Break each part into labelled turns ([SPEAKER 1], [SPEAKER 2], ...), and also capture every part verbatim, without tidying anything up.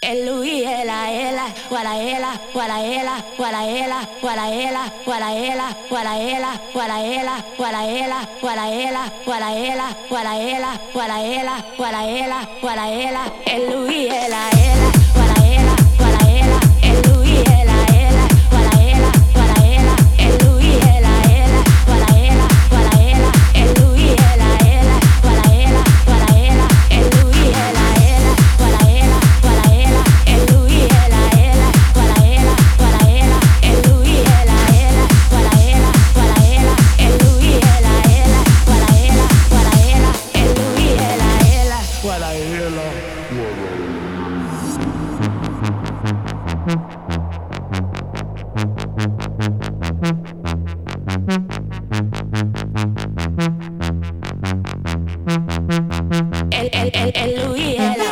[SPEAKER 1] El Luis, ela, ela, guara ela, guara ela, guara ela, guara ela, guara ela, guara ela, guara ela, guara ela, guara ela, guara ela, guara ela, guara ela, guara ela, guara ela, el Luis, ela, ela, guara ela, guara ela, el Luis, ela, ela, guara ela, guara ela, el Luis, ela, ela, guara ela, guara ela, el Luis, ela, ela, guara ela, guara ela, el Luis, ela, ela, guara ela, guara ela, el Luis, ela, ela, guara ela, guara ela, el Luis, ela, ela, guara ela, guara ela, el Luis, ela, ela, guara ela, guara ela, el Luis, ela, ela, guara ela. El, el, el, el Luis, ela.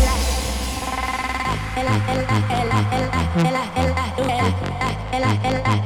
[SPEAKER 1] Ella, ella, ella, ella, ella, ella, ella, ella, ella, ella,